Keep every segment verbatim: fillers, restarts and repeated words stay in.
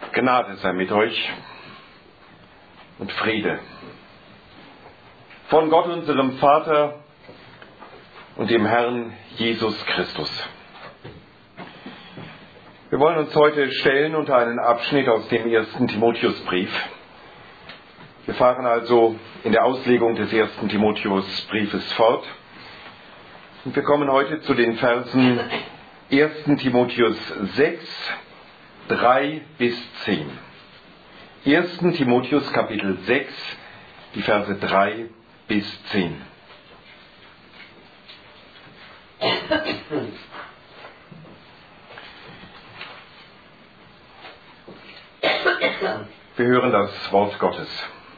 Gnade sei mit euch und Friede von Gott, unserem Vater und dem Herrn Jesus Christus. Wir wollen uns heute stellen unter einen Abschnitt aus dem ersten Timotheusbrief. Wir fahren also in der Auslegung des ersten Timotheusbriefes fort. Und wir kommen heute zu den Versen ersten Timotheus sechs, drei bis zehn. ersten Timotheus Kapitel sechs, die Verse drei bis zehn. Wir hören das Wort Gottes.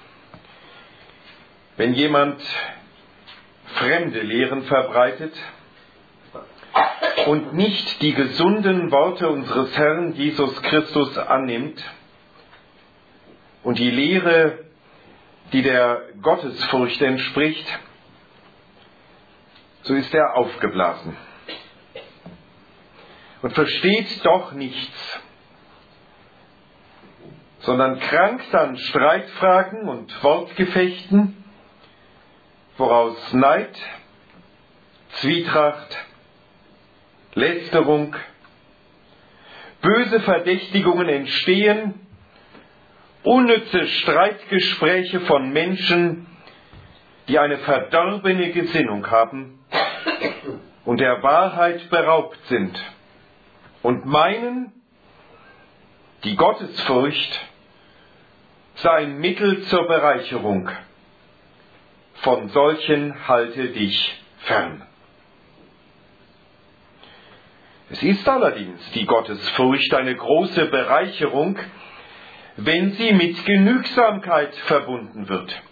Wenn jemand fremde Lehren verbreitet und nicht die gesunden Worte unseres Herrn Jesus Christus annimmt und die Lehre, die der Gottesfurcht entspricht, so ist er aufgeblasen und versteht doch nichts, sondern krankt an Streitfragen und Wortgefechten, woraus Neid, Zwietracht, Lästerung, böse Verdächtigungen entstehen, unnütze Streitgespräche von Menschen, die eine verdorbene Gesinnung haben und der Wahrheit beraubt sind und meinen, die Gottesfurcht sei ein Mittel zur Bereicherung. Von solchen halte dich fern. Es ist allerdings die Gottesfurcht eine große Bereicherung, wenn sie mit Genügsamkeit verbunden wird.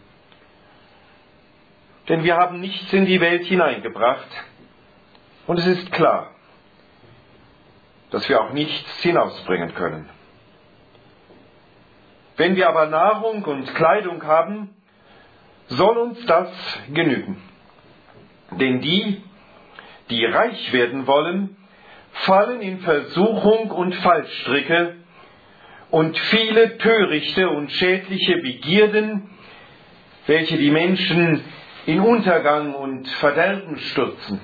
Denn wir haben nichts in die Welt hineingebracht und es ist klar, dass wir auch nichts hinausbringen können. Wenn wir aber Nahrung und Kleidung haben, soll uns das genügen. Denn die, die reich werden wollen, fallen in Versuchung und Fallstricke und viele törichte und schädliche Begierden, welche die Menschen in Untergang und Verderben stürzen.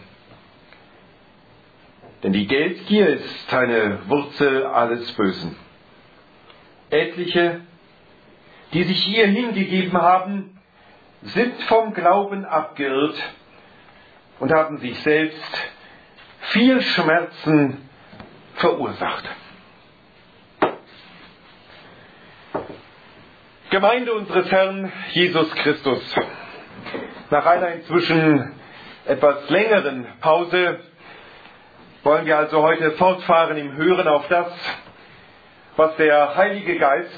Denn die Geldgier ist eine Wurzel alles Bösen. Etliche, die sich ihr hingegeben haben, sind vom Glauben abgeirrt und haben sich selbst viel Schmerzen verursacht. Gemeinde unseres Herrn Jesus Christus. Nach einer inzwischen etwas längeren Pause wollen wir also heute fortfahren im Hören auf das, was der Heilige Geist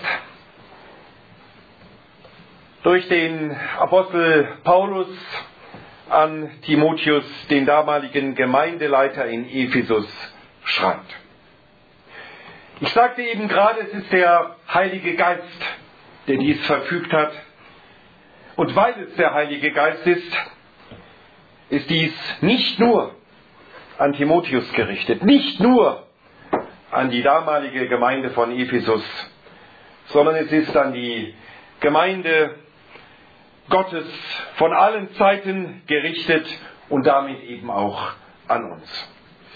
durch den Apostel Paulus an Timotheus, den damaligen Gemeindeleiter in Ephesus, schreibt. Ich sagte eben gerade, es ist der Heilige Geist, der dies verfügt hat. Und weil es der Heilige Geist ist, ist dies nicht nur an Timotheus gerichtet, nicht nur an die damalige Gemeinde von Ephesus, sondern es ist an die Gemeinde Gottes von allen Zeiten gerichtet und damit eben auch an uns.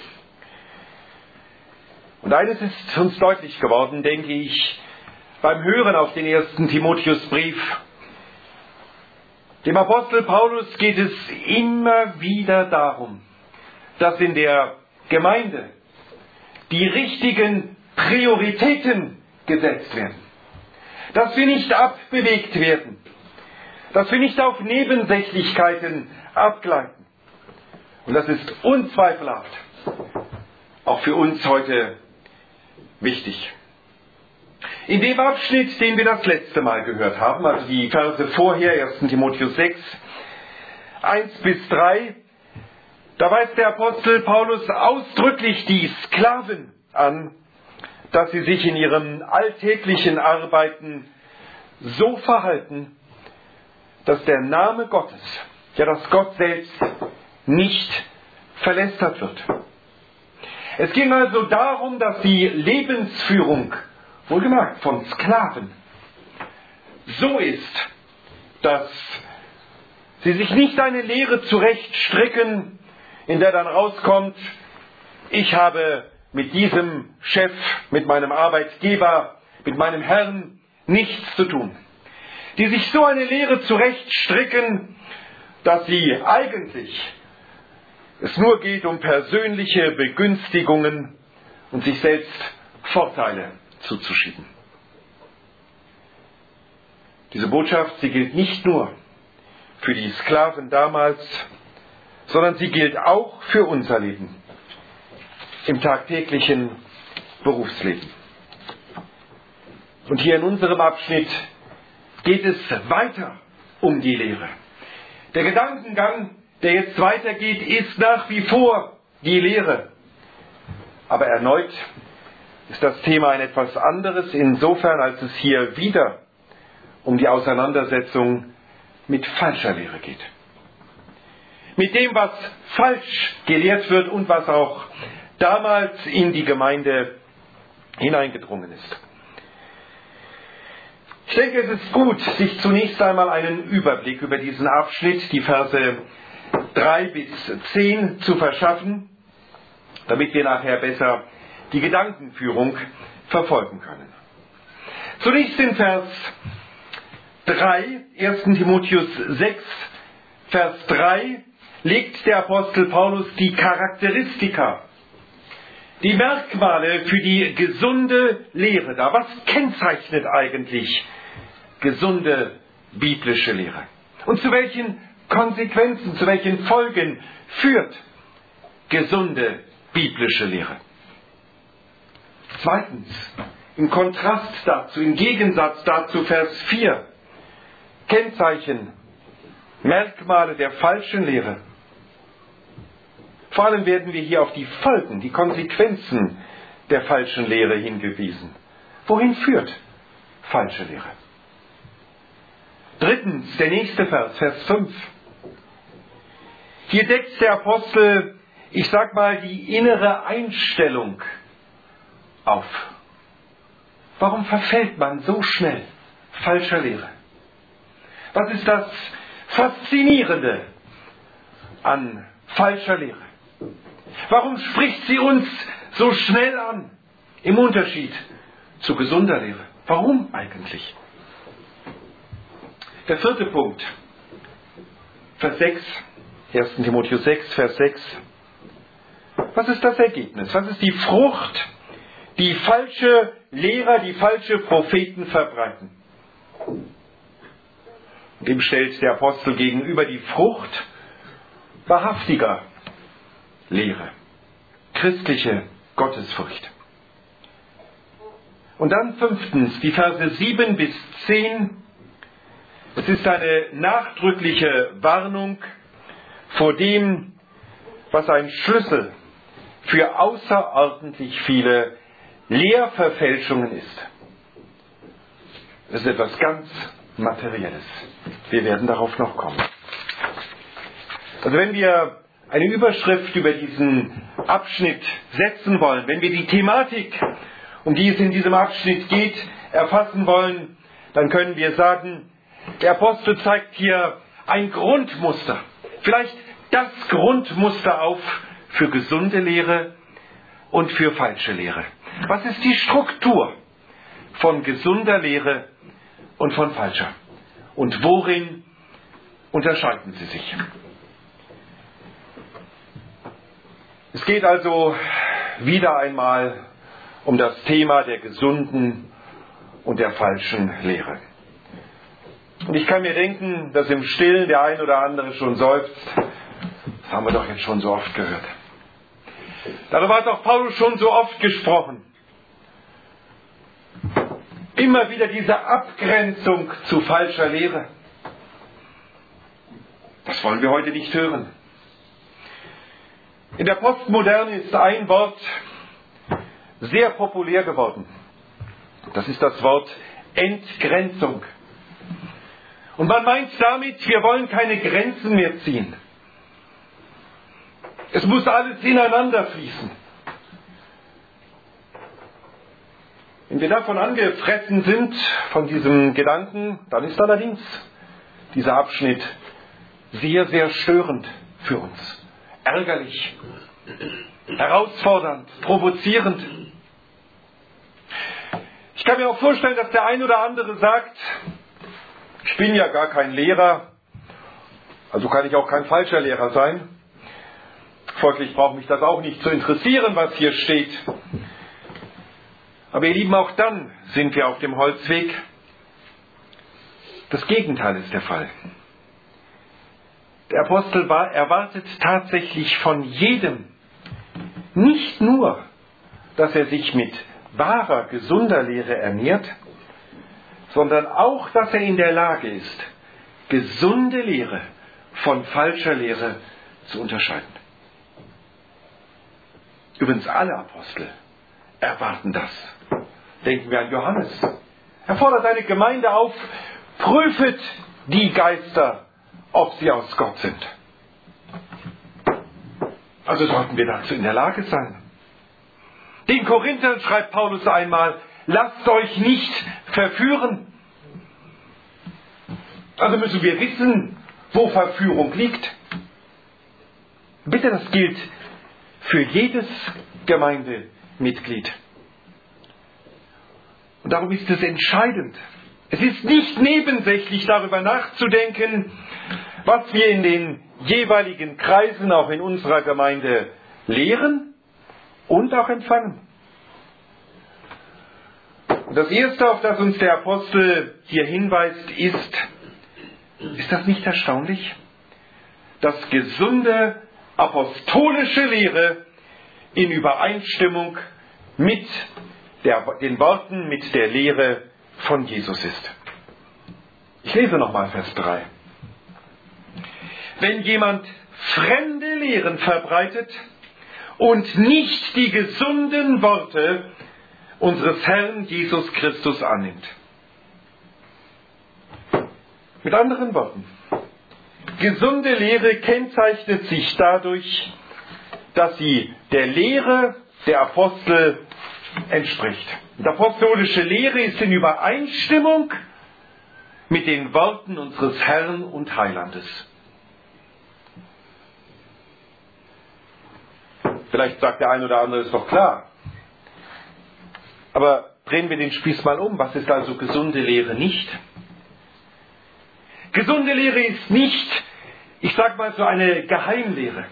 Und eines ist uns deutlich geworden, denke ich, beim Hören auf den ersten Timotheusbrief. Dem Apostel Paulus geht es immer wieder darum, dass in der Gemeinde die richtigen Prioritäten gesetzt werden. Dass wir nicht abbewegt werden. Dass wir nicht auf Nebensächlichkeiten abgleiten. Und das ist unzweifelhaft auch für uns heute wichtig. In dem Abschnitt, den wir das letzte Mal gehört haben, also die Verse vorher, ersten Timotheus sechs, eins bis drei, da weist der Apostel Paulus ausdrücklich die Sklaven an, dass sie sich in ihrem alltäglichen Arbeiten so verhalten, dass der Name Gottes, ja dass Gott selbst, nicht verlästert wird. Es ging also darum, dass die Lebensführung wohlgemerkt von Sklaven, so ist, dass sie sich nicht eine Lehre zurechtstricken, in der dann rauskommt, ich habe mit diesem Chef, mit meinem Arbeitgeber, mit meinem Herrn nichts zu tun. Die sich so eine Lehre zurechtstricken, dass sie eigentlich es nur geht um persönliche Begünstigungen und sich selbst Vorteile zuzuschieben. Diese Botschaft, sie gilt nicht nur für die Sklaven damals, sondern sie gilt auch für unser Leben im tagtäglichen Berufsleben. Und hier in unserem Abschnitt geht es weiter um die Lehre. Der Gedankengang, der jetzt weitergeht, ist nach wie vor die Lehre. Aber erneut ist das Thema ein etwas anderes, insofern als es hier wieder um die Auseinandersetzung mit falscher Lehre geht. Mit dem, was falsch gelehrt wird und was auch damals in die Gemeinde hineingedrungen ist. Ich denke, es ist gut, sich zunächst einmal einen Überblick über diesen Abschnitt, die Verse drei bis zehn, zu verschaffen, damit wir nachher besser die Gedankenführung verfolgen können. Zunächst in Vers drei, erster Timotheus sechs, Vers drei, legt der Apostel Paulus die Charakteristika, die Merkmale für die gesunde Lehre dar. Was kennzeichnet eigentlich gesunde biblische Lehre? Und zu welchen Konsequenzen, zu welchen Folgen führt gesunde biblische Lehre? Zweitens, im Kontrast dazu, im Gegensatz dazu, Vers vier, Kennzeichen, Merkmale der falschen Lehre. Vor allem werden wir hier auf die Folgen, die Konsequenzen der falschen Lehre hingewiesen. Wohin führt falsche Lehre? Drittens, der nächste Vers, Vers fünf. Hier deckt der Apostel, ich sag mal, die innere Einstellung auf. Warum verfällt man so schnell falscher Lehre? Was ist das Faszinierende an falscher Lehre? Warum spricht sie uns so schnell an, im Unterschied zu gesunder Lehre? Warum eigentlich? Der vierte Punkt, Vers sechs, erster Timotheus sechs, Vers sechs. Was ist das Ergebnis? Was ist die Frucht, die falsche Lehrer, die falsche Propheten verbreiten? Dem stellt der Apostel gegenüber die Frucht wahrhaftiger Lehre, christliche Gottesfurcht. Und dann fünftens, die Verse sieben bis zehn. Es ist eine nachdrückliche Warnung vor dem, was ein Schlüssel für außerordentlich viele Lehrverfälschungen ist. Es ist etwas ganz Materielles. Wir werden darauf noch kommen. Also wenn wir eine Überschrift über diesen Abschnitt setzen wollen, wenn wir die Thematik, um die es in diesem Abschnitt geht, erfassen wollen, dann können wir sagen, der Apostel zeigt hier ein Grundmuster, vielleicht das Grundmuster auf für gesunde Lehre und für falsche Lehre. Was ist die Struktur von gesunder Lehre und von falscher? Und worin unterscheiden sie sich? Es geht also wieder einmal um das Thema der gesunden und der falschen Lehre. Und ich kann mir denken, dass im Stillen der ein oder andere schon seufzt. Das haben wir doch jetzt schon so oft gehört. Darüber hat auch Paulus schon so oft gesprochen. Immer wieder diese Abgrenzung zu falscher Lehre. Das wollen wir heute nicht hören. In der Postmoderne ist ein Wort sehr populär geworden. Das ist das Wort Entgrenzung. Und man meint damit, wir wollen keine Grenzen mehr ziehen. Es muss alles ineinander fließen. Wenn wir davon angefressen sind, von diesem Gedanken, dann ist allerdings dieser Abschnitt sehr, sehr störend für uns. Ärgerlich, herausfordernd, provozierend. Ich kann mir auch vorstellen, dass der ein oder andere sagt, ich bin ja gar kein Lehrer, also kann ich auch kein falscher Lehrer sein. Folglich braucht mich das auch nicht zu interessieren, was hier steht. Aber ihr Lieben, auch dann sind wir auf dem Holzweg. Das Gegenteil ist der Fall. Der Apostel war, erwartet tatsächlich von jedem nicht nur, dass er sich mit wahrer, gesunder Lehre ernährt, sondern auch, dass er in der Lage ist, gesunde Lehre von falscher Lehre zu unterscheiden. Übrigens alle Apostel erwarten das. Denken wir an Johannes. Er fordert seine Gemeinde auf, prüfet die Geister, ob sie aus Gott sind. Also sollten wir dazu in der Lage sein. Den Korinthern schreibt Paulus einmal, lasst euch nicht verführen. Also müssen wir wissen, wo Verführung liegt. Bitte, das gilt für jedes Gemeindemitglied. Und darum ist es entscheidend. Es ist nicht nebensächlich, darüber nachzudenken, was wir in den jeweiligen Kreisen, auch in unserer Gemeinde, lehren und auch empfangen. Und das Erste, auf das uns der Apostel hier hinweist, ist, ist das nicht erstaunlich? Dass gesunde apostolische Lehre in Übereinstimmung mit der, den Worten, mit der Lehre von Jesus ist. Ich lese nochmal Vers drei. Wenn jemand fremde Lehren verbreitet und nicht die gesunden Worte unseres Herrn Jesus Christus annimmt. Mit anderen Worten, gesunde Lehre kennzeichnet sich dadurch, dass sie der Lehre der Apostel entspricht. Die apostolische Lehre ist in Übereinstimmung mit den Worten unseres Herrn und Heilandes. Vielleicht sagt der eine oder andere, ist doch klar. Aber drehen wir den Spieß mal um. Was ist also gesunde Lehre nicht? Gesunde Lehre ist nicht, ich sage mal so, eine Geheimlehre.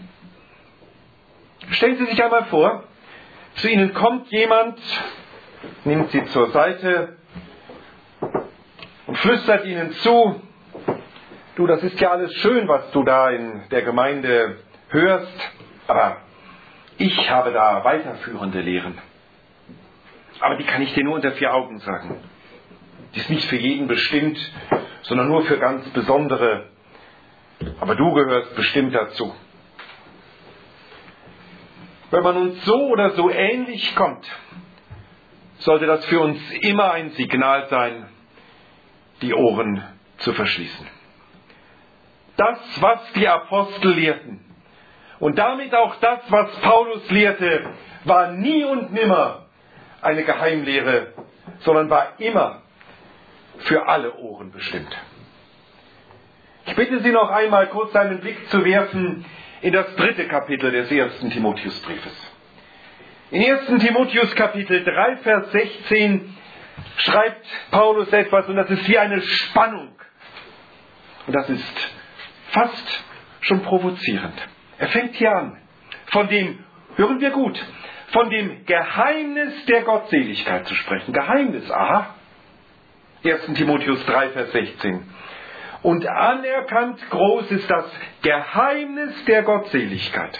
Stellen Sie sich einmal vor, zu Ihnen kommt jemand, nimmt Sie zur Seite und flüstert Ihnen zu, du, das ist ja alles schön, was du da in der Gemeinde hörst, aber ich habe da weiterführende Lehren. Aber die kann ich dir nur unter vier Augen sagen. Die ist nicht für jeden bestimmt, sondern nur für ganz besondere. Aber du gehörst bestimmt dazu. Wenn man uns so oder so ähnlich kommt, sollte das für uns immer ein Signal sein, die Ohren zu verschließen. Das, was die Apostel lehrten, und damit auch das, was Paulus lehrte, war nie und nimmer eine Geheimlehre, sondern war immer für alle Ohren bestimmt. Ich bitte Sie noch einmal kurz einen Blick zu werfen in das dritte Kapitel des ersten Timotheusbriefes. In ersten Timotheus Kapitel drei, Vers sechzehn schreibt Paulus etwas, und das ist wie eine Spannung. Und das ist fast schon provozierend. Er fängt hier an, von dem, hören wir gut, von dem Geheimnis der Gottseligkeit zu sprechen. Geheimnis, aha. ersten Timotheus drei, Vers sechzehn. Und anerkannt groß ist das Geheimnis der Gottseligkeit.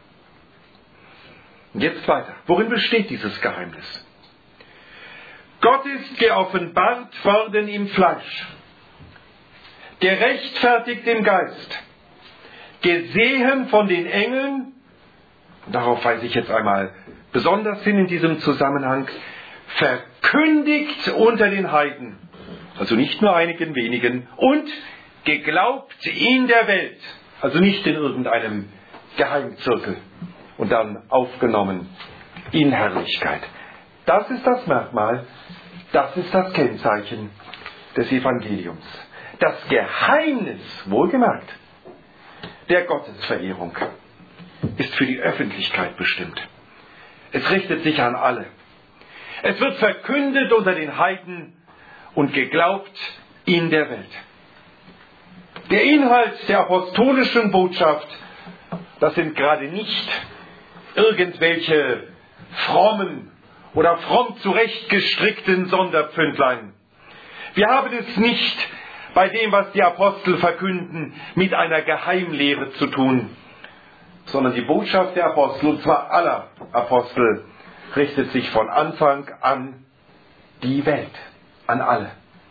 Und jetzt weiter. Worin besteht dieses Geheimnis? Gott ist geoffenbart worden im Fleisch, gerechtfertigt im Geist, gesehen von den Engeln, darauf weise ich jetzt einmal besonders hin in diesem Zusammenhang, verkündigt unter den Heiden, also nicht nur einigen wenigen, und geglaubt in der Welt, also nicht in irgendeinem Geheimzirkel, und dann aufgenommen in Herrlichkeit. Das ist das Merkmal, das ist das Kennzeichen des Evangeliums. Das Geheimnis, wohlgemerkt, der Gottesverehrung ist für die Öffentlichkeit bestimmt. Es richtet sich an alle. Es wird verkündet unter den Heiden und geglaubt in der Welt. Der Inhalt der apostolischen Botschaft, das sind gerade nicht irgendwelche frommen oder fromm zurechtgestrickten Sonderpfündlein. Wir haben es nicht bei dem, was die Apostel verkünden, mit einer Geheimlehre zu tun, sondern die Botschaft der Apostel, und zwar aller Apostel, richtet sich von Anfang an die Welt, an alle.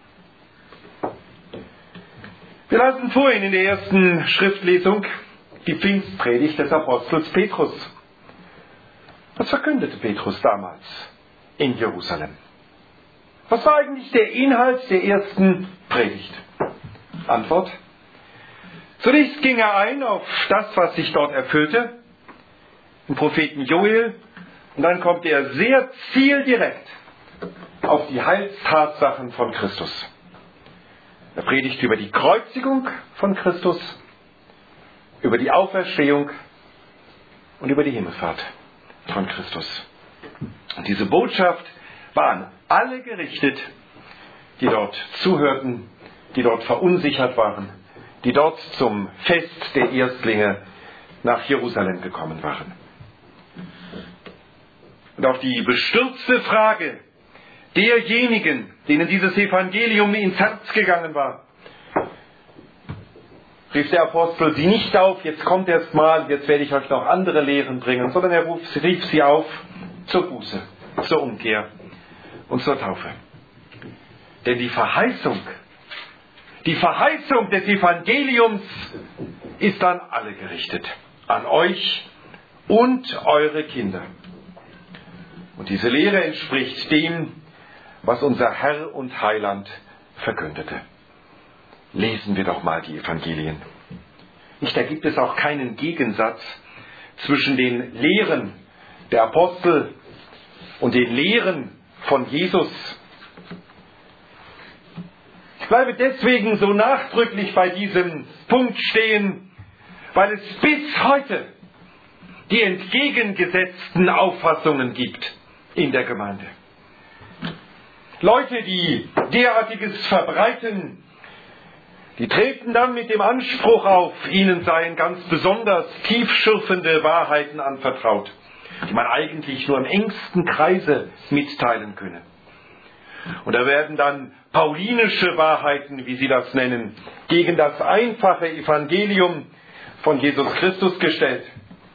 Wir lasen vorhin in der ersten Schriftlesung die Pfingstpredigt des Apostels Petrus. Was verkündete Petrus damals in Jerusalem? Was war eigentlich der Inhalt der ersten Predigt? Antwort: Zunächst ging er ein auf das, was sich dort erfüllte, im Propheten Joel, und dann kommt er sehr zieldirekt auf die Heilstatsachen von Christus. Er predigt über die Kreuzigung von Christus, über die Auferstehung und über die Himmelfahrt von Christus. Und diese Botschaft war an alle gerichtet, die dort zuhörten, die dort verunsichert waren, die dort zum Fest der Erstlinge nach Jerusalem gekommen waren. Und auf die bestürzte Frage derjenigen, denen dieses Evangelium ins Herz gegangen war, rief der Apostel sie nicht auf, jetzt kommt erst mal, jetzt werde ich euch noch andere Lehren bringen, sondern er rief sie auf zur Buße, zur Umkehr und zur Taufe. Denn die Verheißung, die Verheißung des Evangeliums ist an alle gerichtet, an euch und eure Kinder. Und diese Lehre entspricht dem, was unser Herr und Heiland verkündete. Lesen wir doch mal die Evangelien. Nicht, da gibt es auch keinen Gegensatz zwischen den Lehren der Apostel und den Lehren von Jesus. Ich bleibe deswegen so nachdrücklich bei diesem Punkt stehen, weil es bis heute die entgegengesetzten Auffassungen gibt in der Gemeinde. Leute, die derartiges verbreiten, die treten dann mit dem Anspruch auf, ihnen seien ganz besonders tiefschürfende Wahrheiten anvertraut, die man eigentlich nur im engsten Kreise mitteilen könne. Und da werden dann paulinische Wahrheiten, wie sie das nennen, gegen das einfache Evangelium von Jesus Christus gestellt.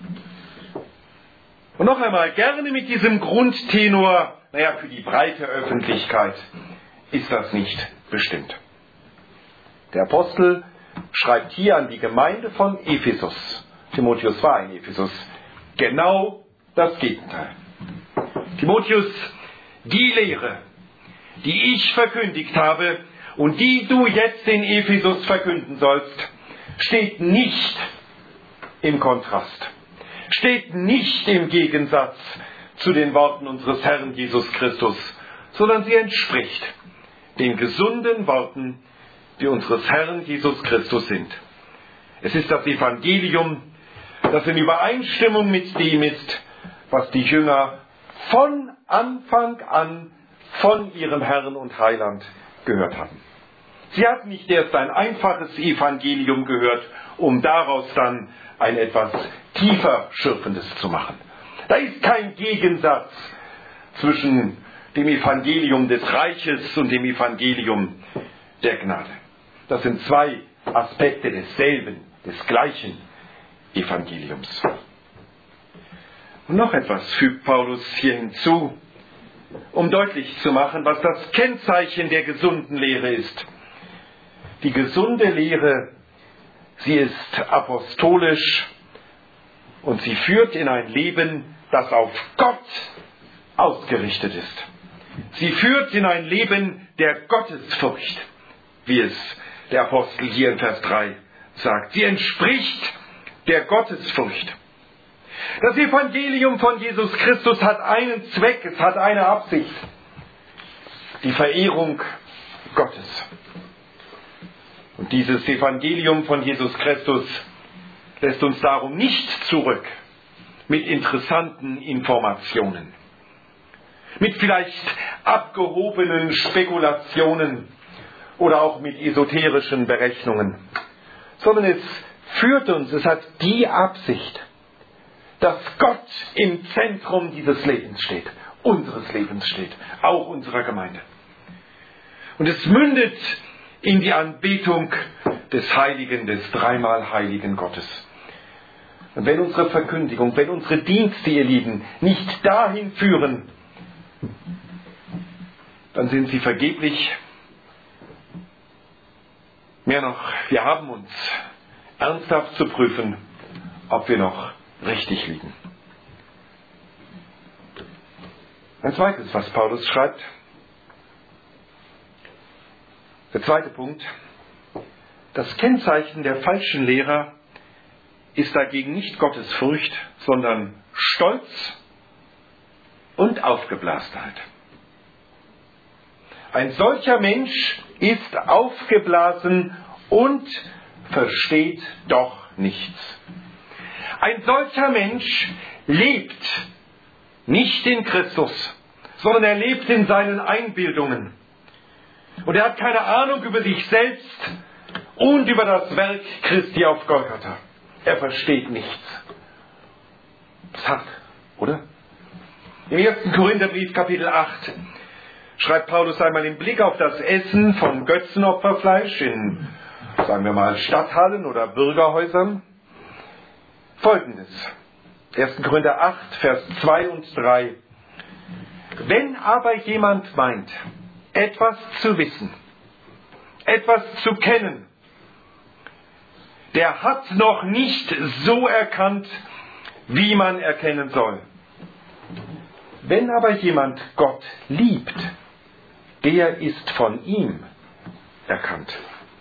Und noch einmal, gerne mit diesem Grundtenor, naja, für die breite Öffentlichkeit ist das nicht bestimmt. Der Apostel schreibt hier an die Gemeinde von Ephesus, Timotheus war in Ephesus, genau das Gegenteil. Timotheus, die Lehre, die ich verkündigt habe und die du jetzt in Ephesus verkünden sollst, steht nicht im Kontrast, steht nicht im Gegensatz zu den Worten unseres Herrn Jesus Christus, sondern sie entspricht den gesunden Worten, die unseres Herrn Jesus Christus sind. Es ist das Evangelium, das in Übereinstimmung mit dem ist, was die Jünger von Anfang an von ihrem Herrn und Heiland gehört haben. Sie hatten nicht erst ein einfaches Evangelium gehört, um daraus dann ein etwas tiefer schürfendes zu machen. Da ist kein Gegensatz zwischen dem Evangelium des Reiches und dem Evangelium der Gnade. Das sind zwei Aspekte desselben, des gleichen Evangeliums. Und noch etwas fügt Paulus hier hinzu, um deutlich zu machen, was das Kennzeichen der gesunden Lehre ist. Die gesunde Lehre, sie ist apostolisch und sie führt in ein Leben, das auf Gott ausgerichtet ist. Sie führt in ein Leben der Gottesfurcht, wie es der Apostel hier in Vers drei sagt. Sie entspricht der Gottesfurcht. Das Evangelium von Jesus Christus hat einen Zweck, es hat eine Absicht. Die Verehrung Gottes. Und dieses Evangelium von Jesus Christus lässt uns darum nicht zurück mit interessanten Informationen, mit vielleicht abgehobenen Spekulationen oder auch mit esoterischen Berechnungen, sondern es führt uns, es hat die Absicht, dass Gott im Zentrum dieses Lebens steht, unseres Lebens steht, auch unserer Gemeinde. Und es mündet in die Anbetung des Heiligen, des dreimal Heiligen Gottes. Und wenn unsere Verkündigung, wenn unsere Dienste, ihr Lieben, nicht dahin führen, dann sind sie vergeblich. Mehr noch, wir haben uns ernsthaft zu prüfen, ob wir noch richtig liegen. Ein zweites, was Paulus schreibt. Der zweite Punkt. Das Kennzeichen der falschen Lehrer ist dagegen nicht Gottes Furcht, sondern Stolz und Aufgeblasenheit. Ein solcher Mensch ist aufgeblasen und versteht doch nichts. Ein solcher Mensch lebt nicht in Christus, sondern er lebt in seinen Einbildungen. Und er hat keine Ahnung über sich selbst und über das Werk Christi auf Golgatha. Er versteht nichts. Das ist hart, oder? Im ersten Korintherbrief, Kapitel acht, schreibt Paulus einmal im Blick auf das Essen von Götzenopferfleisch in, sagen wir mal, Stadthallen oder Bürgerhäusern Folgendes. ersten Korinther acht, Vers zwei und drei. Wenn aber jemand meint, etwas zu wissen, etwas zu kennen, der hat noch nicht so erkannt, wie man erkennen soll. Wenn aber jemand Gott liebt, der ist von ihm erkannt.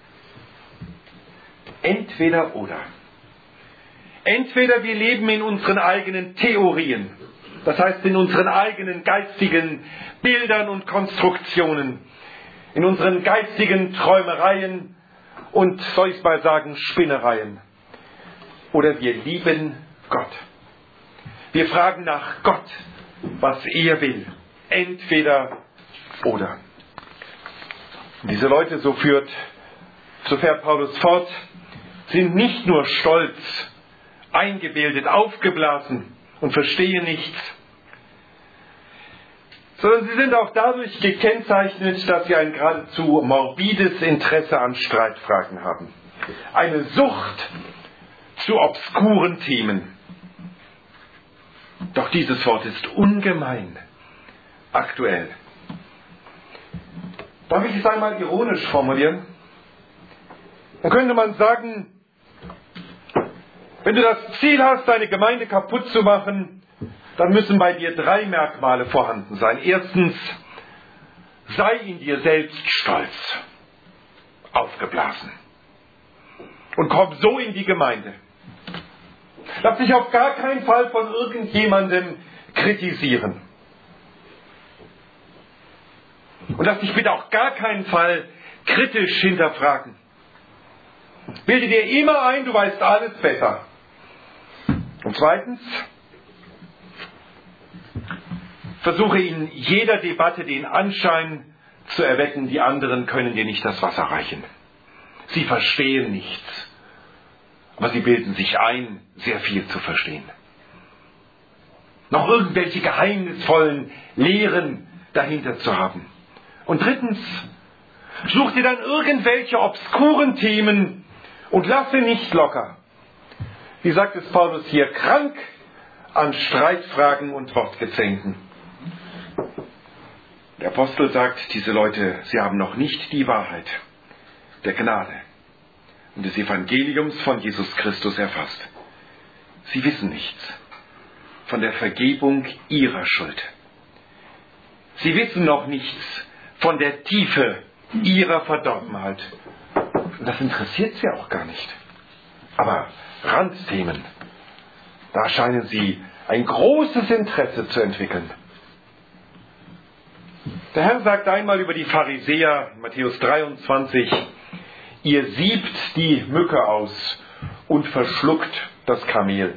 Entweder oder. Entweder wir leben in unseren eigenen Theorien, das heißt in unseren eigenen geistigen Bildern und Konstruktionen, in unseren geistigen Träumereien und, soll ich mal sagen, Spinnereien. Oder wir lieben Gott. Wir fragen nach Gott, was er will. Entweder oder. Und diese Leute, so führt, so fährt Paulus fort, sind nicht nur stolz, eingebildet, aufgeblasen und verstehen nichts, sondern sie sind auch dadurch gekennzeichnet, dass sie ein geradezu morbides Interesse an Streitfragen haben. Eine Sucht zu obskuren Themen. Doch dieses Wort ist ungemein aktuell. Darf ich es einmal ironisch formulieren? Dann könnte man sagen, wenn du das Ziel hast, deine Gemeinde kaputt zu machen, dann müssen bei dir drei Merkmale vorhanden sein. Erstens, sei in dir selbst stolz, aufgeblasen und komm so in die Gemeinde. Lass dich auf gar keinen Fall von irgendjemandem kritisieren. Und lass dich bitte auch gar keinen Fall kritisch hinterfragen. Bilde dir immer ein, du weißt alles besser. Und zweitens, versuche in jeder Debatte den Anschein zu erwecken, die anderen können dir nicht das Wasser reichen. Sie verstehen nichts, aber sie bilden sich ein, sehr viel zu verstehen. Noch irgendwelche geheimnisvollen Lehren dahinter zu haben. Und drittens, such dir dann irgendwelche obskuren Themen und lasse nicht locker. Wie sagt es Paulus hier, krank an Streitfragen und Wortgezänken. Der Apostel sagt, diese Leute, sie haben noch nicht die Wahrheit der Gnade und des Evangeliums von Jesus Christus erfasst. Sie wissen nichts von der Vergebung ihrer Schuld. Sie wissen noch nichts von der Tiefe ihrer Verdorbenheit. Und das interessiert sie auch gar nicht. Aber Randthemen, Da scheinen sie ein großes Interesse zu entwickeln. Der Herr sagt einmal über die Pharisäer, Matthäus dreiundzwanzig, ihr siebt die Mücke aus und verschluckt das Kamel.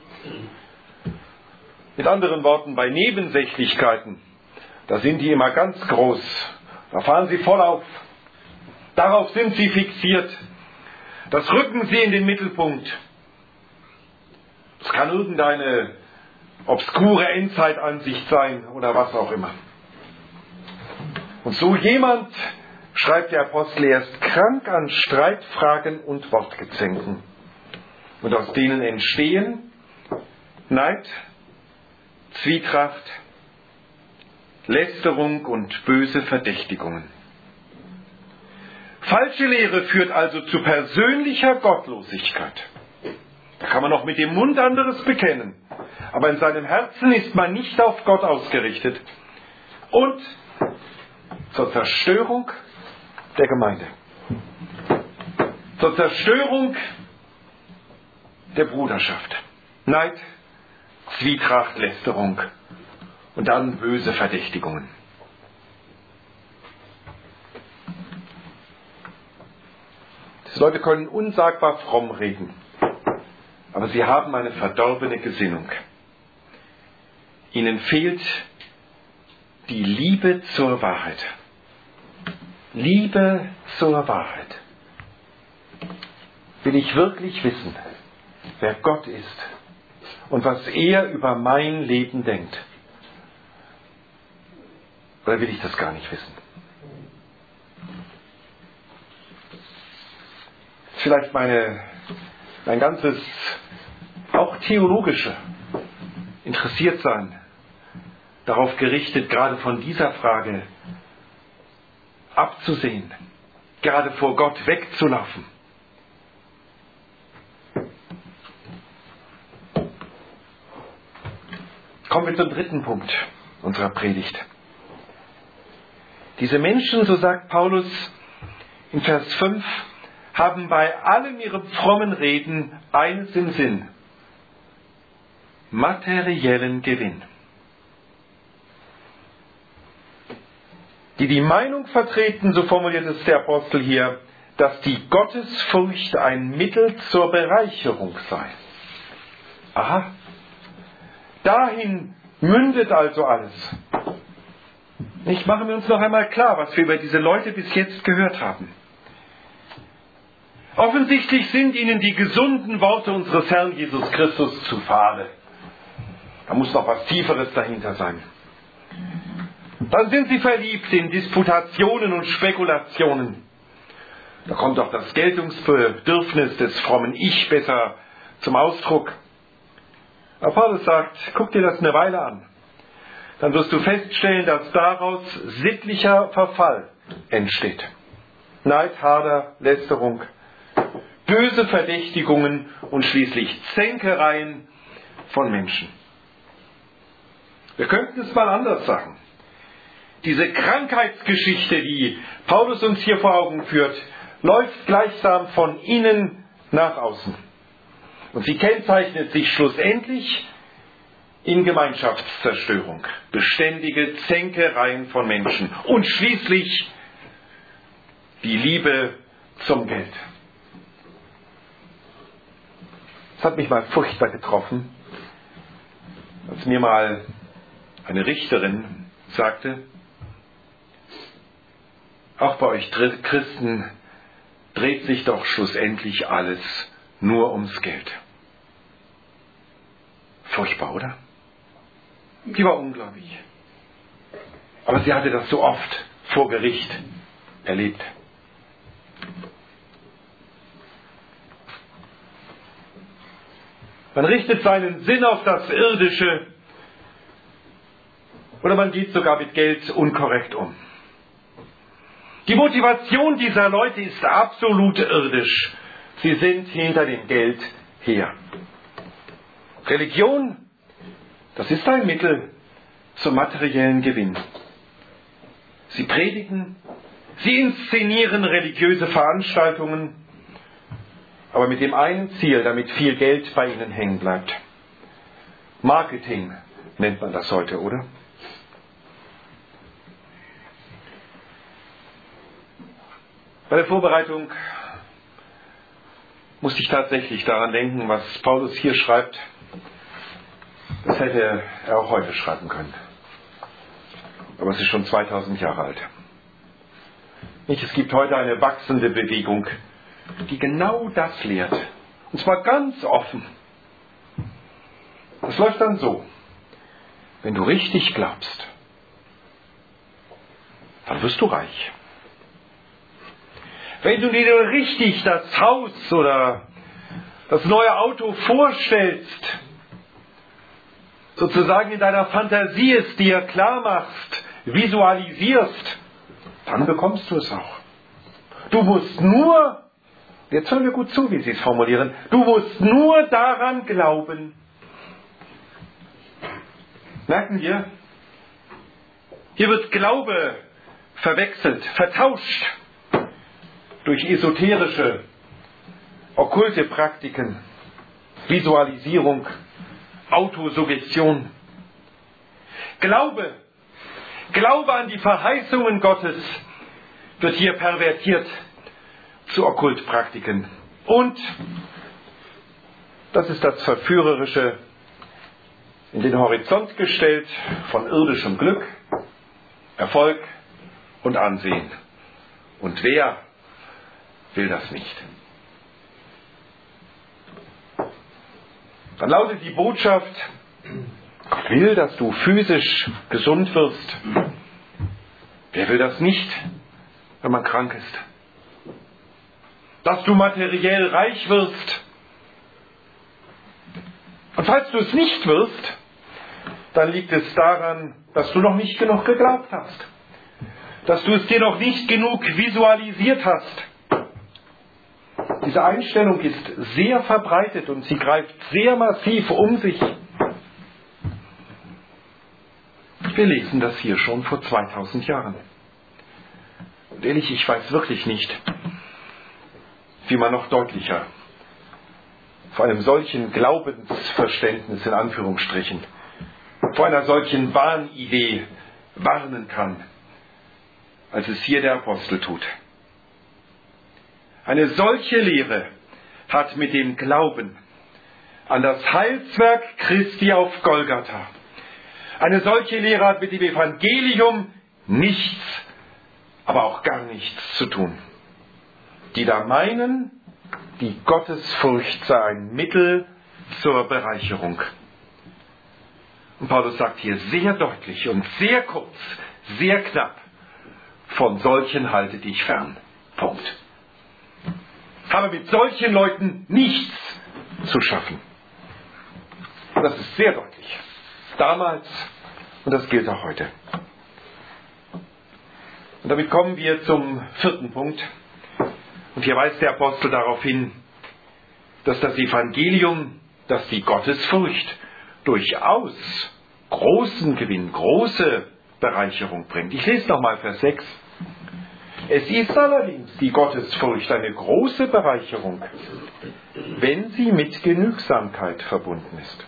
Mit anderen Worten, bei Nebensächlichkeiten, da sind die immer ganz groß. Da fahren sie voll auf. Darauf sind sie fixiert. Das rücken sie in den Mittelpunkt. Es kann irgendeine obskure Endzeitansicht sein oder was auch immer. Und so jemand, schreibt der Apostel, er ist krank an Streitfragen und Wortgezänken. Und aus denen entstehen Neid, Zwietracht, Lästerung und böse Verdächtigungen. Falsche Lehre führt also zu persönlicher Gottlosigkeit. Da kann man noch mit dem Mund anderes bekennen, aber in seinem Herzen ist man nicht auf Gott ausgerichtet. Und zur Zerstörung der Gemeinde. Zur Zerstörung der Bruderschaft. Neid, Zwietracht, Lästerung und dann böse Verdächtigungen. Diese Leute können unsagbar fromm reden, aber sie haben eine verdorbene Gesinnung. Ihnen fehlt die Liebe zur Wahrheit. Liebe zur Wahrheit. Will ich wirklich wissen, wer Gott ist und was er über mein Leben denkt? Oder will ich das gar nicht wissen? Vielleicht meine, mein ganzes, auch theologische Interessiertsein darauf gerichtet, gerade von dieser Frage abzusehen, gerade vor Gott wegzulaufen. Kommen wir zum dritten Punkt unserer Predigt. Diese Menschen, so sagt Paulus in Vers fünf, haben bei allem ihrem frommen Reden eines im Sinn: materiellen Gewinn. Die die Meinung vertreten, so formuliert es der Apostel hier, dass die Gottesfurcht ein Mittel zur Bereicherung sei. Aha, dahin mündet also alles. Nicht, machen wir uns noch einmal klar, was wir über diese Leute bis jetzt gehört haben. Offensichtlich sind ihnen die gesunden Worte unseres Herrn Jesus Christus zu fade. Da muss noch was Tieferes dahinter sein. Dann sind sie verliebt in Disputationen und Spekulationen. Da kommt auch das Geltungsbedürfnis des frommen Ich besser zum Ausdruck. Aber Paulus sagt, guck dir das eine Weile an. Dann wirst du feststellen, dass daraus sittlicher Verfall entsteht. Neid, Hader, Lästerung, böse Verdächtigungen und schließlich Zänkereien von Menschen. Wir könnten es mal anders sagen. Diese Krankheitsgeschichte, die Paulus uns hier vor Augen führt, läuft gleichsam von innen nach außen. Und sie kennzeichnet sich schlussendlich in Gemeinschaftszerstörung, beständige Zänkereien von Menschen und schließlich die Liebe zum Geld. Das hat mich mal furchtbar getroffen, als mir mal eine Richterin sagte, auch bei euch Christen dreht sich doch schlussendlich alles nur ums Geld. Furchtbar, oder? Die war ungläubig. Aber sie hatte das so oft vor Gericht erlebt. Man richtet seinen Sinn auf das Irdische oder man geht sogar mit Geld unkorrekt um. Die Motivation dieser Leute ist absolut irdisch. Sie sind hinter dem Geld her. Religion, das ist ein Mittel zum materiellen Gewinn. Sie predigen, sie inszenieren religiöse Veranstaltungen, aber mit dem einen Ziel, damit viel Geld bei ihnen hängen bleibt. Marketing nennt man das heute, oder? Bei der Vorbereitung musste ich tatsächlich daran denken, was Paulus hier schreibt. Das hätte er auch heute schreiben können. Aber es ist schon zweitausend Jahre alt. Nicht, es gibt heute eine wachsende Bewegung, die genau das lehrt. Und zwar ganz offen. Das läuft dann so. Wenn du richtig glaubst, dann wirst du reich. Wenn du dir richtig das Haus oder das neue Auto vorstellst, sozusagen in deiner Fantasie es dir klar machst, visualisierst, dann bekommst du es auch. Du musst nur, jetzt hören wir gut zu, wie Sie es formulieren, du musst nur daran glauben. Merken wir? Hier wird Glaube verwechselt, vertauscht durch esoterische, okkulte Praktiken, Visualisierung, Autosuggestion. Glaube, Glaube an die Verheißungen Gottes wird hier pervertiert zu Okkultpraktiken. Und, das ist das Verführerische, in den Horizont gestellt von irdischem Glück, Erfolg und Ansehen. Und wer will das nicht? Dann lautet die Botschaft, Gott will, dass du physisch gesund wirst. Wer will das nicht, wenn man krank ist? Dass du materiell reich wirst. Und falls du es nicht wirst, dann liegt es daran, dass du noch nicht genug geglaubt hast. Dass du es dir noch nicht genug visualisiert hast. Diese Einstellung ist sehr verbreitet und sie greift sehr massiv um sich. Wir lesen das hier schon vor zweitausend Jahren. Und ehrlich, ich weiß wirklich nicht, wie man noch deutlicher vor einem solchen Glaubensverständnis in Anführungsstrichen, vor einer solchen Wahnidee warnen kann, als es hier der Apostel tut. Eine solche Lehre hat mit dem Glauben an das Heilswerk Christi auf Golgatha, eine solche Lehre hat mit dem Evangelium nichts, aber auch gar nichts zu tun. Die da meinen, die Gottesfurcht sei ein Mittel zur Bereicherung. Und Paulus sagt hier sehr deutlich und sehr kurz, sehr knapp, von solchen halte dich fern. Punkt. Habe mit solchen Leuten nichts zu schaffen. Das ist sehr deutlich. Damals und das gilt auch heute. Und damit kommen wir zum vierten Punkt. Und hier weist der Apostel darauf hin, dass das Evangelium, dass die Gottesfurcht durchaus großen Gewinn, große Bereicherung bringt. Ich lese nochmal Vers sechs. Es ist allerdings die Gottesfurcht eine große Bereicherung, wenn sie mit Genügsamkeit verbunden ist.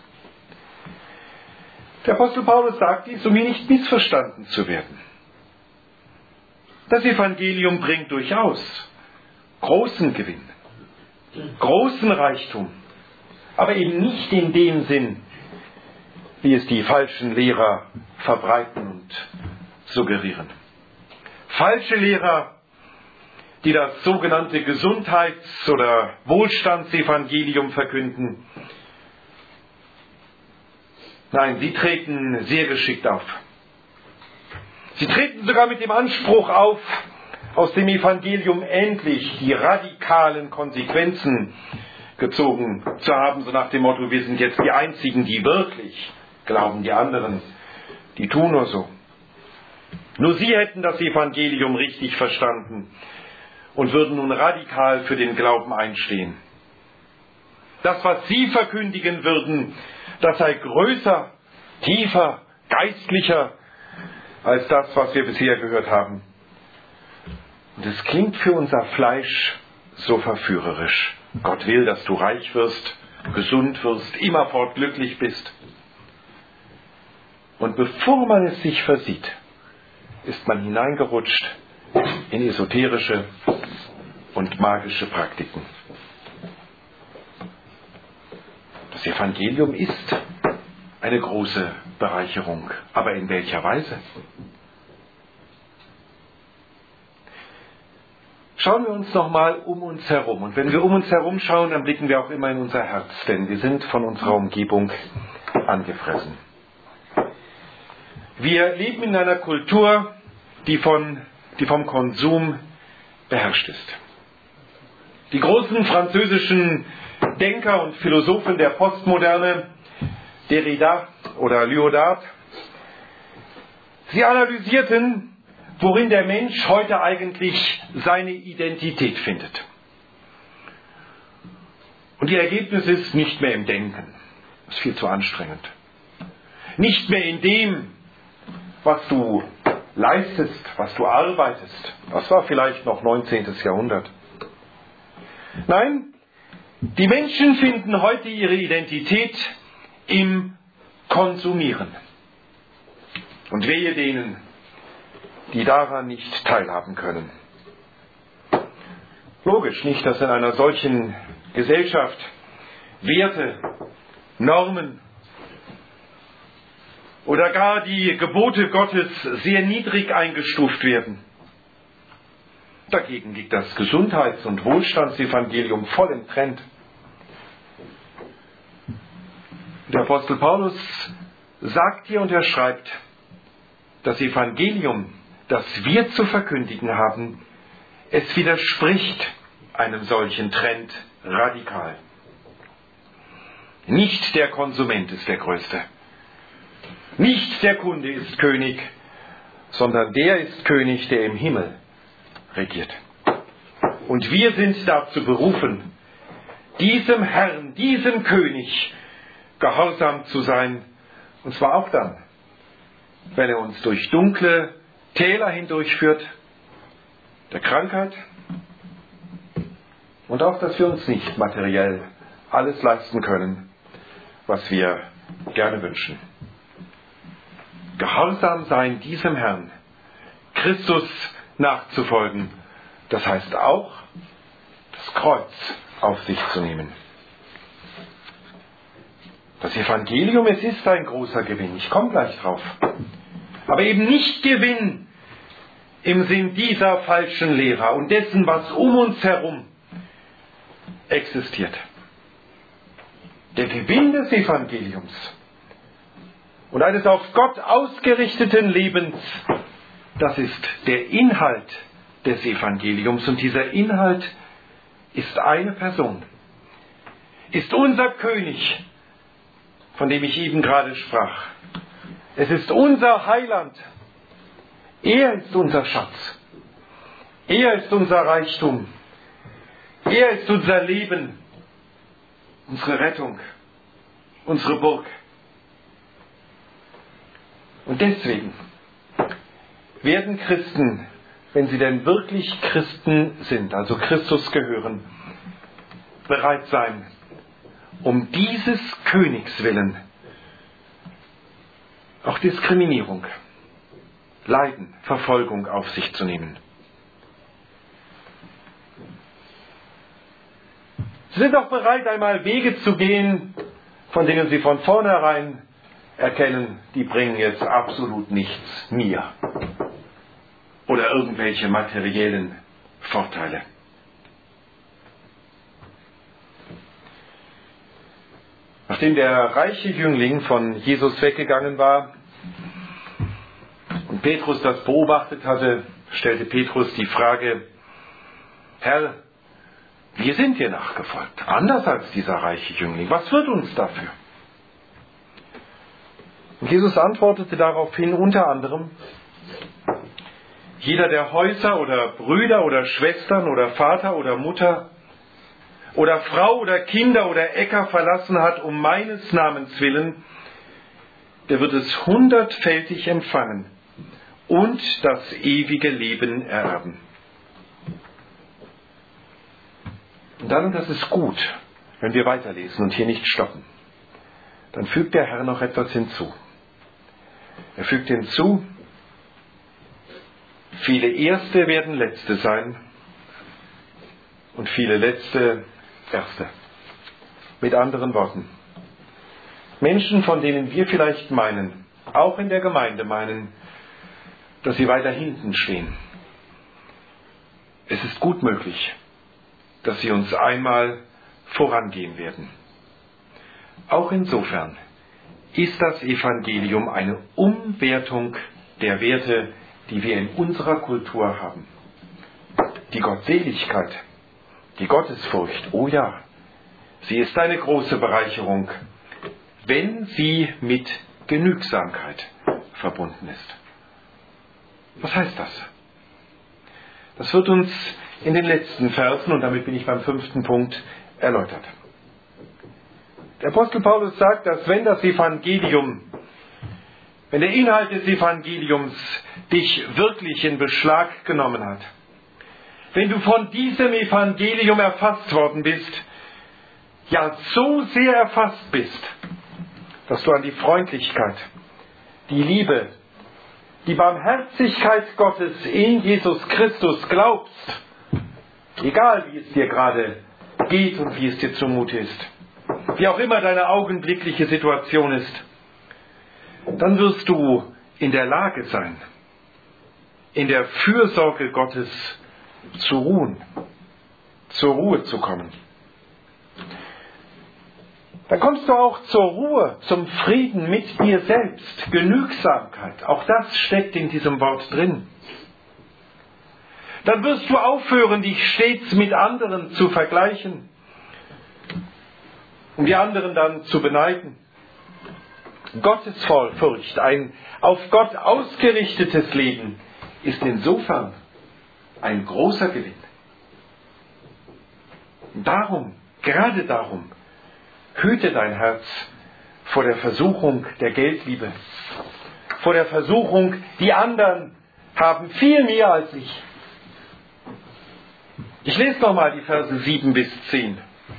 Der Apostel Paulus sagt dies, um hier nicht missverstanden zu werden. Das Evangelium bringt durchaus großen Gewinn, großen Reichtum, aber eben nicht in dem Sinn, wie es die falschen Lehrer verbreiten und suggerieren. Falsche Lehrer, die das sogenannte Gesundheits- oder Wohlstandsevangelium verkünden, nein, sie treten sehr geschickt auf. Sie treten sogar mit dem Anspruch auf, aus dem Evangelium endlich die radikalen Konsequenzen gezogen zu haben, so nach dem Motto, wir sind jetzt die Einzigen, die wirklich glauben, die anderen, die tun nur so. Nur sie hätten das Evangelium richtig verstanden und würden nun radikal für den Glauben einstehen. Das, was sie verkündigen würden, das sei größer, tiefer, geistlicher als das, was wir bisher gehört haben. Und es klingt für unser Fleisch so verführerisch. Gott will, dass du reich wirst, gesund wirst, immerfort glücklich bist. Und bevor man es sich versieht, ist man hineingerutscht in esoterische und magische Praktiken. Das Evangelium ist eine große Bereicherung. Aber in welcher Weise? Schauen wir uns nochmal um uns herum. Und wenn wir um uns herum schauen, dann blicken wir auch immer in unser Herz, denn wir sind von unserer Umgebung angefressen. Wir leben in einer Kultur, die, von, die vom Konsum beherrscht ist. Die großen französischen Denker und Philosophen der Postmoderne, Derrida oder Lyotard, sie analysierten, worin der Mensch heute eigentlich seine Identität findet. Und ihr Ergebnis ist nicht mehr im Denken. Das ist viel zu anstrengend. Nicht mehr in dem, was du leistest, was du arbeitest. Das war vielleicht noch neunzehntes Jahrhundert. Nein, die Menschen finden heute ihre Identität im Konsumieren. Und wehe denen, die daran nicht teilhaben können. Logisch nicht, dass in einer solchen Gesellschaft Werte, Normen oder gar die Gebote Gottes sehr niedrig eingestuft werden. Dagegen liegt das Gesundheits- und Wohlstandsevangelium voll im Trend. Der Apostel Paulus sagt hier und er schreibt, das Evangelium, das wir zu verkündigen haben, es widerspricht einem solchen Trend radikal. Nicht der Konsument ist der Größte. Nicht der Kunde ist König, sondern der ist König, der im Himmel regiert. Und wir sind dazu berufen, diesem Herrn, diesem König gehorsam zu sein, und zwar auch dann, wenn er uns durch dunkle Täler hindurchführt, der Krankheit, und auch, dass wir uns nicht materiell alles leisten können, was wir gerne wünschen. Gehorsam sein diesem Herrn, Christus nachzufolgen, das heißt auch, das Kreuz auf sich zu nehmen. Das Evangelium, es ist ein großer Gewinn, ich komme gleich drauf. Aber eben nicht Gewinn im Sinn dieser falschen Lehrer und dessen, was um uns herum existiert. Der Gewinn des Evangeliums und eines auf Gott ausgerichteten Lebens, das ist der Inhalt des Evangeliums. Und dieser Inhalt ist eine Person, ist unser König, von dem ich eben gerade sprach. Es ist unser Heiland. Er ist unser Schatz. Er ist unser Reichtum. Er ist unser Leben, unsere Rettung, unsere Burg. Und deswegen werden Christen, wenn sie denn wirklich Christen sind, also Christus gehören, bereit sein, um dieses Königs willen auch Diskriminierung, Leiden, Verfolgung auf sich zu nehmen. Sie sind auch bereit, einmal Wege zu gehen, von denen sie von vornherein erkennen, die bringen jetzt absolut nichts mir oder irgendwelche materiellen Vorteile. Nachdem der reiche Jüngling von Jesus weggegangen war und Petrus das beobachtet hatte, stellte Petrus die Frage: Herr, wir sind dir nachgefolgt, anders als dieser reiche Jüngling. Was wird uns dafür? Und Jesus antwortete daraufhin unter anderem: Jeder, der Häuser oder Brüder oder Schwestern oder Vater oder Mutter oder Frau oder Kinder oder Äcker verlassen hat um meines Namens willen, der wird es hundertfältig empfangen und das ewige Leben ererben. Und dann, und das ist gut, wenn wir weiterlesen und hier nicht stoppen, dann fügt der Herr noch etwas hinzu. Er fügt hinzu, viele Erste werden Letzte sein und viele Letzte Erste. Mit anderen Worten, Menschen, von denen wir vielleicht meinen, auch in der Gemeinde meinen, dass sie weiter hinten stehen. Es ist gut möglich, dass sie uns einmal vorangehen werden. Auch insofern ist das Evangelium eine Umwertung der Werte, die wir in unserer Kultur haben. Die Gottseligkeit, die Gottesfurcht, oh ja, sie ist eine große Bereicherung, wenn sie mit Genügsamkeit verbunden ist. Was heißt das? Das wird uns in den letzten Versen, und damit bin ich beim fünften Punkt, erläutert. Der Apostel Paulus sagt, dass wenn das Evangelium, wenn der Inhalt des Evangeliums dich wirklich in Beschlag genommen hat, wenn du von diesem Evangelium erfasst worden bist, ja so sehr erfasst bist, dass du an die Freundlichkeit, die Liebe, die Barmherzigkeit Gottes in Jesus Christus glaubst, egal wie es dir gerade geht und wie es dir zumute ist, wie auch immer deine augenblickliche Situation ist, dann wirst du in der Lage sein, in der Fürsorge Gottes zu ruhen, zur Ruhe zu kommen. Dann kommst du auch zur Ruhe, zum Frieden mit dir selbst, Genügsamkeit. Auch das steckt in diesem Wort drin. Dann wirst du aufhören, dich stets mit anderen zu vergleichen, um die anderen dann zu beneiden. Gottesfurcht, ein auf Gott ausgerichtetes Leben, ist insofern ein großer Gewinn. Darum, gerade darum, hüte dein Herz vor der Versuchung der Geldliebe, vor der Versuchung, die anderen haben viel mehr als ich. Ich lese nochmal die Verse sieben bis zehn.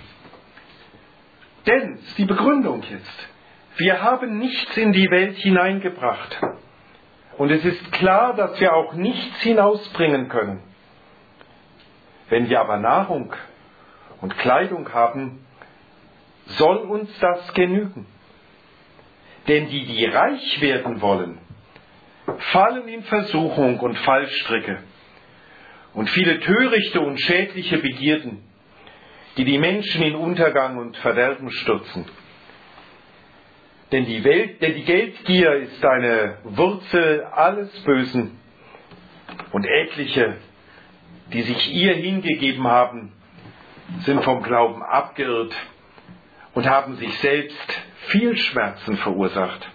Denn, die Begründung jetzt, wir haben nichts in die Welt hineingebracht. Und es ist klar, dass wir auch nichts hinausbringen können. Wenn wir aber Nahrung und Kleidung haben, soll uns das genügen. Denn die, die reich werden wollen, fallen in Versuchung und Fallstricke und viele törichte und schädliche Begierden, die die Menschen in Untergang und Verderben stürzen. Denn die, Welt, denn die Geldgier ist eine Wurzel alles Bösen, und etliche, die sich ihr hingegeben haben, sind vom Glauben abgeirrt und haben sich selbst viel Schmerzen verursacht.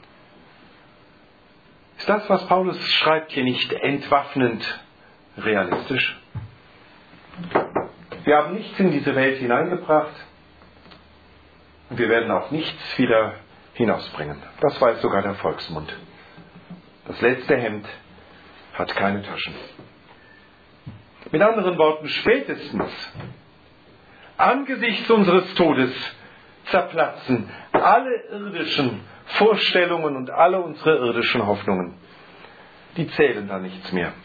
Ist das, was Paulus schreibt, hier nicht entwaffnend realistisch? Wir haben nichts in diese Welt hineingebracht und wir werden auch nichts wieder hinausbringen. Das weiß sogar der Volksmund. Das letzte Hemd hat keine Taschen. Mit anderen Worten, spätestens angesichts unseres Todes zerplatzen alle irdischen Vorstellungen und alle unsere irdischen Hoffnungen. Die zählen da nichts mehr.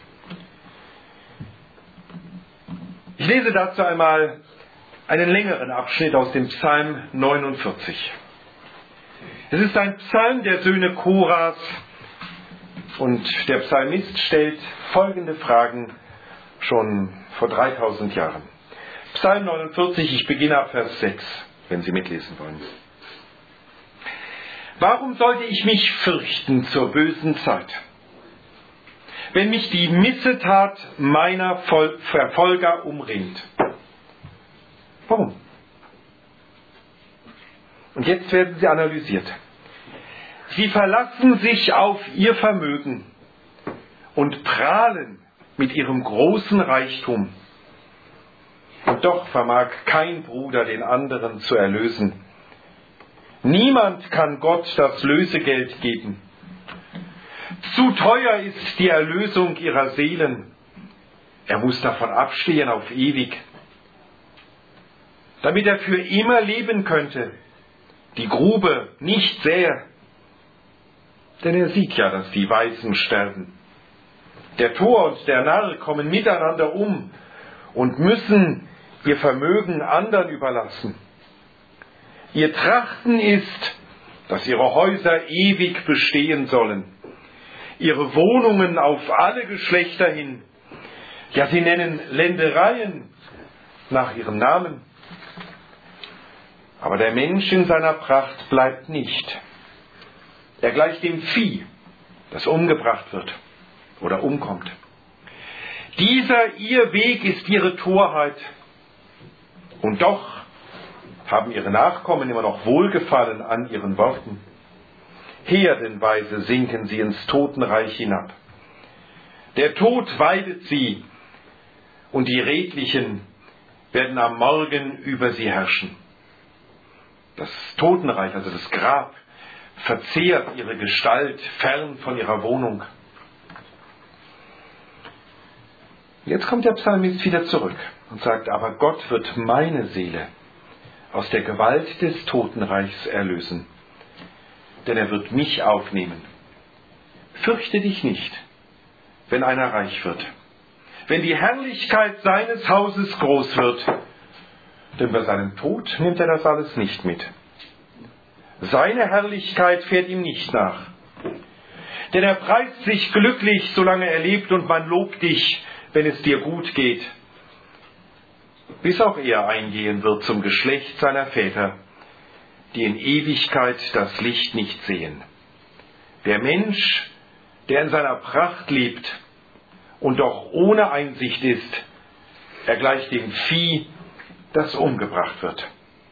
Ich lese dazu einmal einen längeren Abschnitt aus dem Psalm neunundvierzig. Es ist ein Psalm der Söhne Koras und der Psalmist stellt folgende Fragen schon vor dreitausend Jahren. Psalm neunundvierzig, ich beginne ab Vers sechs, wenn Sie mitlesen wollen. Warum sollte ich mich fürchten zur bösen Zeit, wenn mich die Missetat meiner Verfolger umringt? Warum? Und jetzt werden sie analysiert. Sie verlassen sich auf ihr Vermögen und prahlen mit ihrem großen Reichtum. Und doch vermag kein Bruder den anderen zu erlösen. Niemand kann Gott das Lösegeld geben. Zu teuer ist die Erlösung ihrer Seelen. Er muss davon abstehen auf ewig. Damit er für immer leben könnte, die Grube nicht sähe. Denn er sieht ja, dass die Weisen sterben. Der Tor und der Narr kommen miteinander um und müssen ihr Vermögen anderen überlassen. Ihr Trachten ist, dass ihre Häuser ewig bestehen sollen, ihre Wohnungen auf alle Geschlechter hin. Ja, sie nennen Ländereien nach ihrem Namen. Aber der Mensch in seiner Pracht bleibt nicht. Er gleicht dem Vieh, das umgebracht wird oder umkommt. Dieser ihr Weg ist ihre Torheit. Und doch haben ihre Nachkommen immer noch Wohlgefallen an ihren Worten. Herdenweise sinken sie ins Totenreich hinab. Der Tod weidet sie, und die Redlichen werden am Morgen über sie herrschen. Das Totenreich, also das Grab, verzehrt ihre Gestalt fern von ihrer Wohnung. Jetzt kommt der Psalmist wieder zurück und sagt, aber Gott wird meine Seele aus der Gewalt des Totenreichs erlösen, denn er wird mich aufnehmen. Fürchte dich nicht, wenn einer reich wird, wenn die Herrlichkeit seines Hauses groß wird, denn bei seinem Tod nimmt er das alles nicht mit. Seine Herrlichkeit fährt ihm nicht nach. Denn er preist sich glücklich, solange er lebt, und man lobt dich, wenn es dir gut geht. Bis auch er eingehen wird zum Geschlecht seiner Väter, die in Ewigkeit das Licht nicht sehen. Der Mensch, der in seiner Pracht lebt und doch ohne Einsicht ist, er gleicht dem Vieh, das umgebracht wird.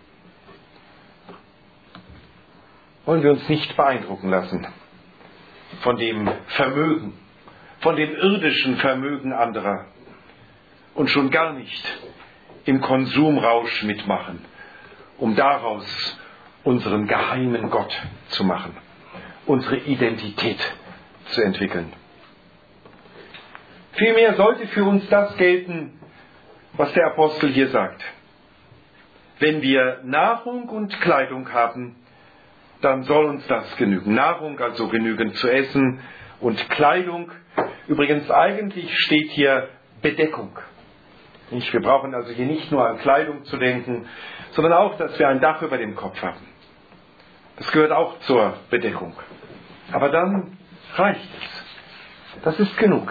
Wollen wir uns nicht beeindrucken lassen von dem Vermögen, von dem irdischen Vermögen anderer und schon gar nicht im Konsumrausch mitmachen, um daraus unseren geheimen Gott zu machen, unsere Identität zu entwickeln. Vielmehr sollte für uns das gelten, was der Apostel hier sagt. Wenn wir Nahrung und Kleidung haben, dann soll uns das genügen. Nahrung, also genügend zu essen, und Kleidung. Übrigens, eigentlich steht hier Bedeckung. Nicht? Wir brauchen also hier nicht nur an Kleidung zu denken, sondern auch, dass wir ein Dach über dem Kopf haben. Das gehört auch zur Bedeckung. Aber dann reicht es. Das ist genug.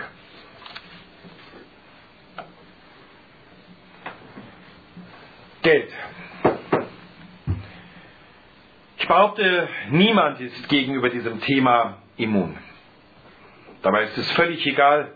Geld. Ich behaupte, niemand ist gegenüber diesem Thema immun. Dabei ist es völlig egal,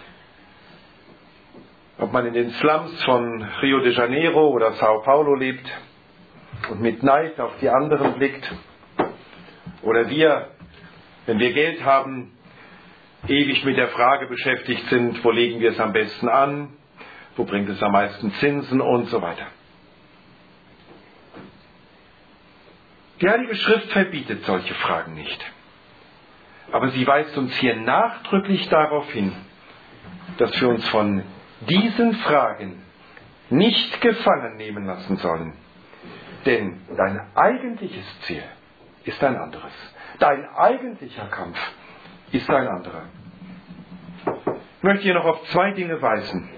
ob man in den Slums von Rio de Janeiro oder Sao Paulo lebt und mit Neid auf die anderen blickt, oder wir, wenn wir Geld haben, ewig mit der Frage beschäftigt sind, wo legen wir es am besten an, wo bringt es am meisten Zinsen und so weiter. Die Heilige Schrift verbietet solche Fragen nicht. Aber sie weist uns hier nachdrücklich darauf hin, dass wir uns von diesen Fragen nicht gefangen nehmen lassen sollen. Denn dein eigentliches Ziel ist ein anderes. Dein eigentlicher Kampf ist ein anderer. Ich möchte hier noch auf zwei Dinge weisen.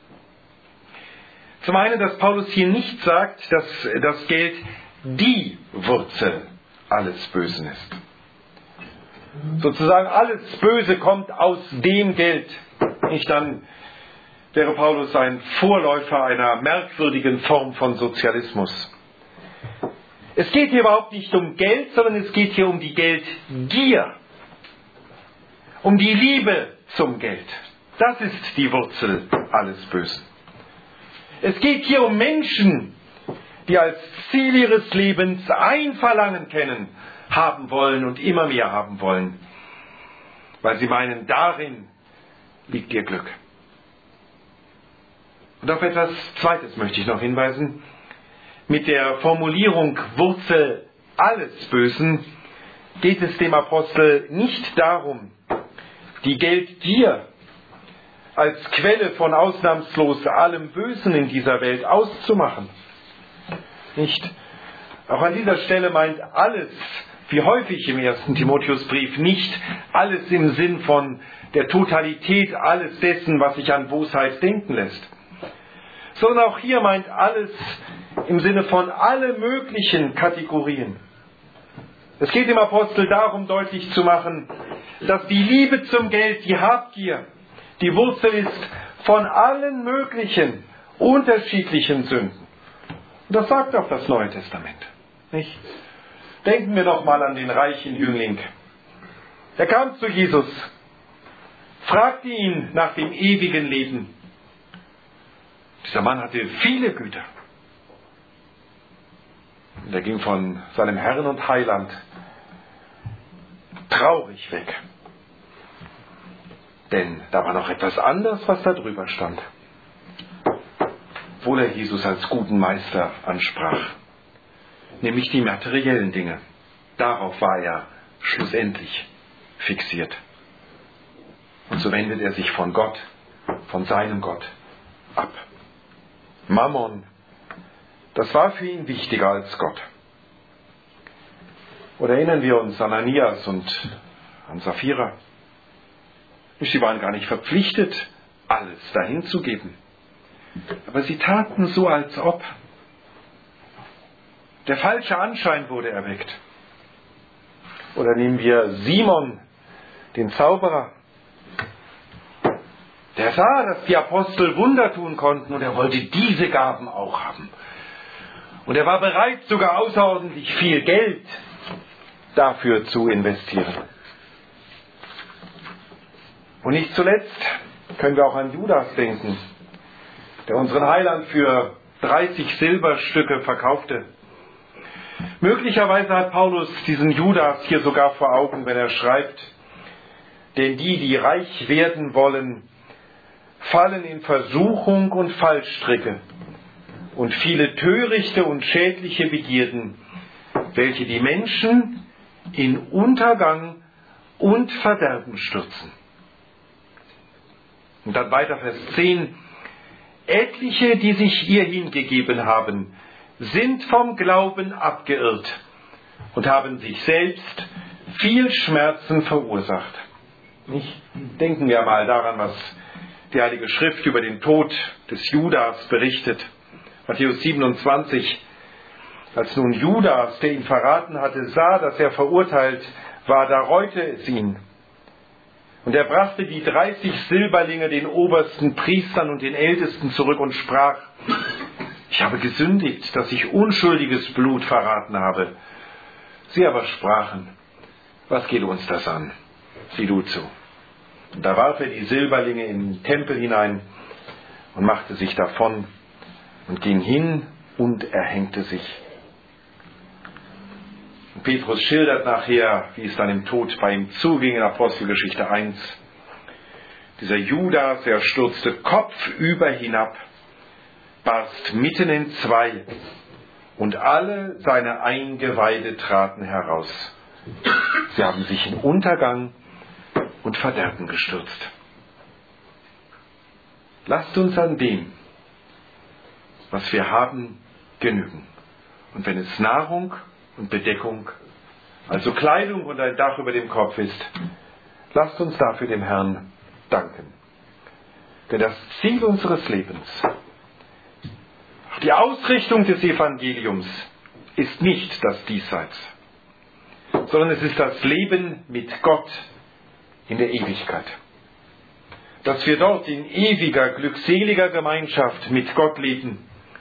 Zum einen, dass Paulus hier nicht sagt, dass das Geld die Wurzel alles Bösen ist. Sozusagen alles Böse kommt aus dem Geld. Nicht, dann wäre Paulus ein Vorläufer einer merkwürdigen Form von Sozialismus. Es geht hier überhaupt nicht um Geld, sondern es geht hier um die Geldgier. Um die Liebe zum Geld. Das ist die Wurzel alles Bösen. Es geht hier um Menschen, die als Ziel ihres Lebens ein Verlangen kennen, haben wollen und immer mehr haben wollen, weil sie meinen, darin liegt ihr Glück. Und auf etwas Zweites möchte ich noch hinweisen. Mit der Formulierung Wurzel alles Bösen geht es dem Apostel nicht darum, die Geldgier als Quelle von ausnahmslos allem Bösen in dieser Welt auszumachen. Nicht? Auch an dieser Stelle meint alles wie häufig im ersten Timotheusbrief, nicht alles im Sinn von der Totalität alles dessen, was sich an Bosheit denken lässt, sondern auch hier meint alles im Sinne von alle möglichen Kategorien. Es geht dem Apostel darum, deutlich zu machen, dass die Liebe zum Geld, die Habgier, die Wurzel ist von allen möglichen, unterschiedlichen Sünden. Und das sagt auch das Neue Testament. Nicht? Denken wir noch mal an den reichen Jüngling. Er kam zu Jesus, fragte ihn nach dem ewigen Leben. Dieser Mann hatte viele Güter. Und er ging von seinem Herrn und Heiland traurig weg. Denn da war noch etwas anderes, was da drüber stand. Obwohl er Jesus als guten Meister ansprach. Nämlich die materiellen Dinge. Darauf war er schlussendlich fixiert. Und so wendet er sich von Gott, von seinem Gott, ab. Mammon, das war für ihn wichtiger als Gott. Oder erinnern wir uns an Ananias und an Sapphira? Sie waren gar nicht verpflichtet, alles dahin zu geben. Aber sie taten so, als ob. Der falsche Anschein wurde erweckt. Oder nehmen wir Simon, den Zauberer. Der sah, dass die Apostel Wunder tun konnten und er wollte diese Gaben auch haben. Und er war bereit, sogar außerordentlich viel Geld dafür zu investieren. Und nicht zuletzt können wir auch an Judas denken, der unseren Heiland für dreißig Silberstücke verkaufte. Möglicherweise hat Paulus diesen Judas hier sogar vor Augen, wenn er schreibt, denn die, die reich werden wollen, fallen in Versuchung und Fallstricke und viele törichte und schädliche Begierden, welche die Menschen in Untergang und Verderben stürzen. Und dann weiter Vers zehn. Etliche, die sich ihr hingegeben haben, sind vom Glauben abgeirrt und haben sich selbst viel Schmerzen verursacht. Nicht? Denken wir mal daran, was die Heilige Schrift über den Tod des Judas berichtet. Matthäus siebenundzwanzig. Als nun Judas, der ihn verraten hatte, sah, dass er verurteilt war, da reute es ihn. Und er brachte die dreißig Silberlinge den obersten Priestern und den Ältesten zurück und sprach, ich habe gesündigt, dass ich unschuldiges Blut verraten habe. Sie aber sprachen, was geht uns das an? Sieh du zu. Und da warf er die Silberlinge in den Tempel hinein und machte sich davon und ging hin und erhängte sich. Und Petrus schildert nachher, wie es dann im Tod bei ihm zuging in Apostelgeschichte eins. Dieser Judas, er stürzte kopfüber hinab, barst mitten in zwei und alle seine Eingeweide traten heraus. Sie haben sich in Untergang und Verderben gestürzt. Lasst uns an dem, was wir haben, genügen. Und wenn es Nahrung und Bedeckung, also Kleidung und ein Dach über dem Kopf ist, lasst uns dafür dem Herrn danken. Denn das Ziel unseres Lebens, die Ausrichtung des Evangeliums ist nicht das Diesseits, sondern es ist das Leben mit Gott in der Ewigkeit. Dass wir dort in ewiger, glückseliger Gemeinschaft mit Gott leben.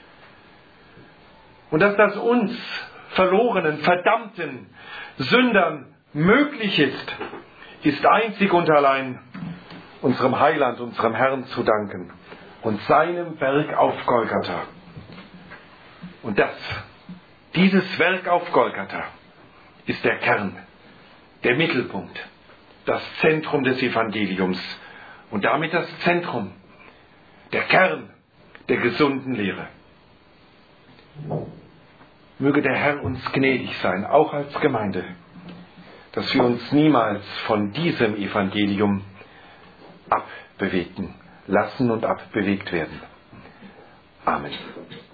Und dass das uns verlorenen, verdammten Sündern möglich ist, ist einzig und allein unserem Heiland, unserem Herrn zu danken und seinem Werk auf Golgatha. Und das, dieses Werk auf Golgatha, ist der Kern, der Mittelpunkt, das Zentrum des Evangeliums und damit das Zentrum, der Kern der gesunden Lehre. Möge der Herr uns gnädig sein, auch als Gemeinde, dass wir uns niemals von diesem Evangelium abbewegen lassen und abbewegt werden. Amen.